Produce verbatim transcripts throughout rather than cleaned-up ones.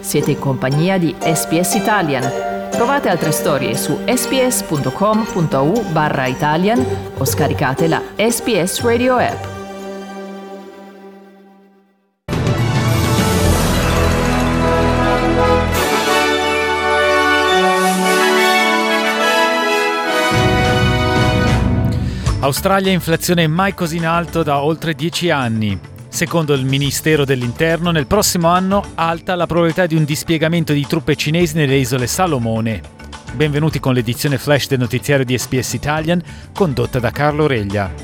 Siete in compagnia di S B S Italian. Trovate altre storie su sbs.com.au barra Italian o scaricate la S B S Radio app. Australia, inflazione mai così in alto da oltre dieci anni. Secondo il Ministero dell'Interno, nel prossimo anno alta la probabilità di un dispiegamento di truppe cinesi nelle isole Salomone. Benvenuti con l'edizione flash del notiziario di S B S Italian, condotta da Carlo Reglia.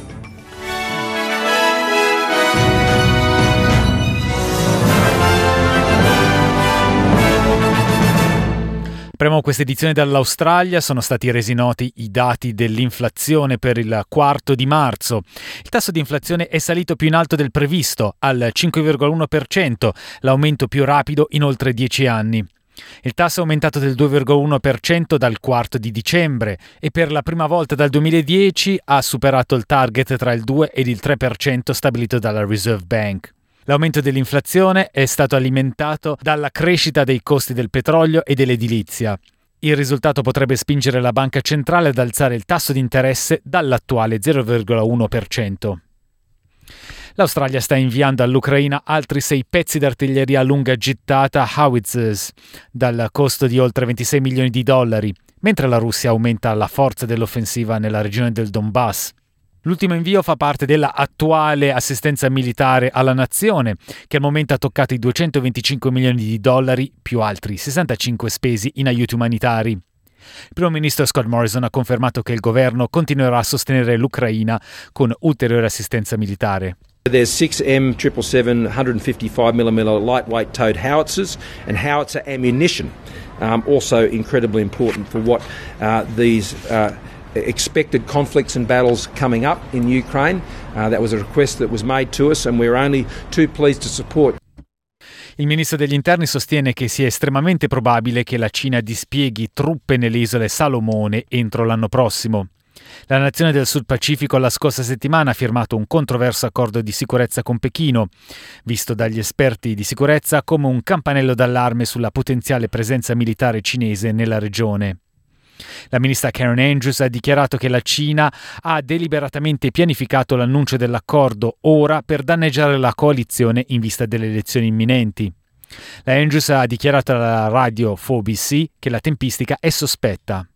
Apriamo questa edizione dall'Australia. Sono stati resi noti i dati dell'inflazione per il quarto di marzo. Il tasso di inflazione è salito più in alto del previsto, al cinque virgola uno per cento, l'aumento più rapido in oltre dieci anni. Il tasso è aumentato del due virgola uno per cento dal quarto di dicembre e per la prima volta dal duemiladieci ha superato il target tra il due ed il tre per cento stabilito dalla Reserve Bank. L'aumento dell'inflazione è stato alimentato dalla crescita dei costi del petrolio e dell'edilizia. Il risultato potrebbe spingere la banca centrale ad alzare il tasso di interesse dall'attuale zero virgola uno per cento. L'Australia sta inviando all'Ucraina altri sei pezzi d'artiglieria a lunga gittata Howitzers, dal costo di oltre ventisei milioni di dollari, mentre la Russia aumenta la forza dell'offensiva nella regione del Donbass. L'ultimo invio fa parte della attuale assistenza militare alla nazione, che al momento ha toccato i duecentoventicinque milioni di dollari, più altri sessantacinque spesi in aiuti umanitari. Il primo ministro Scott Morrison ha confermato che il governo continuerà a sostenere l'Ucraina con ulteriore assistenza militare. There's six M seven seven one fifty-five millimeter lightweight towed howitzers and howitzer ammunition, um, also incredibly important for what uh, these uh, expected conflicts and battles coming up in Ukraine. Uh, that was a request that was made to us and we're only too pleased to support. Il ministro degli interni sostiene che sia estremamente probabile che la Cina dispieghi truppe nelle isole Salomone entro l'anno prossimo. La nazione del Sud Pacifico la scorsa settimana ha firmato un controverso accordo di sicurezza con Pechino, visto dagli esperti di sicurezza come un campanello d'allarme sulla potenziale presenza militare cinese nella regione. La ministra Karen Andrews ha dichiarato che la Cina ha deliberatamente pianificato l'annuncio dell'accordo ora per danneggiare la coalizione in vista delle elezioni imminenti. La Andrews ha dichiarato alla radio quattro B C che la tempistica è sospetta.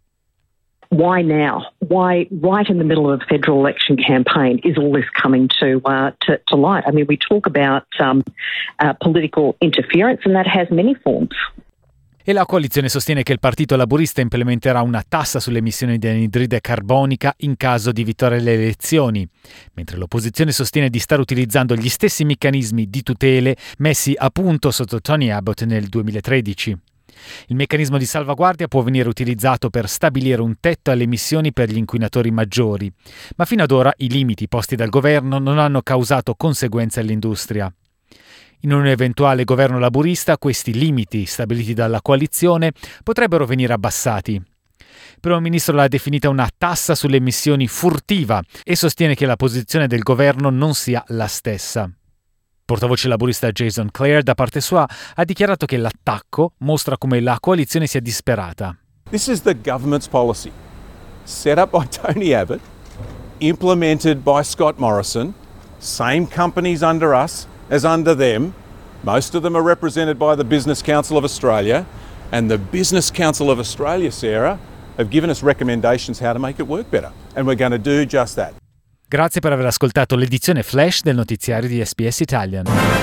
Why now? Why right in the middle of a federal election campaign is all this coming to uh, to, to light? I mean, we talk about um, uh, political interference and that has many forms. E la coalizione sostiene che il Partito Laburista implementerà una tassa sulle emissioni di anidride carbonica in caso di vittoria alle elezioni, mentre l'opposizione sostiene di stare utilizzando gli stessi meccanismi di tutele messi a punto sotto Tony Abbott nel duemilatredici. Il meccanismo di salvaguardia può venire utilizzato per stabilire un tetto alle emissioni per gli inquinatori maggiori, ma fino ad ora i limiti posti dal governo non hanno causato conseguenze all'industria. In un eventuale governo laburista, questi limiti stabiliti dalla coalizione potrebbero venire abbassati. Il primo ministro l'ha definita una tassa sulle emissioni furtiva e sostiene che la posizione del governo non sia la stessa. Portavoce laburista Jason Clare, da parte sua, ha dichiarato che l'attacco mostra come la coalizione sia disperata. This is the government's policy, set up by Tony Abbott, implemented by Scott Morrison, same companies under us as under them. Most of them are represented by the Business Council of Australia, and the Business Council of Australia, Sarah, have given us recommendations how to make it work better, and we're going to do just that. Grazie per aver ascoltato l'edizione flash del notiziario di S B S Italian.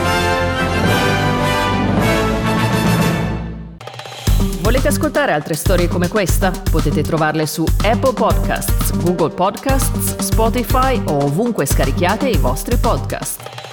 Volete ascoltare altre storie come questa? Potete trovarle su Apple Podcasts, Google Podcasts, Spotify o ovunque scarichiate i vostri podcast.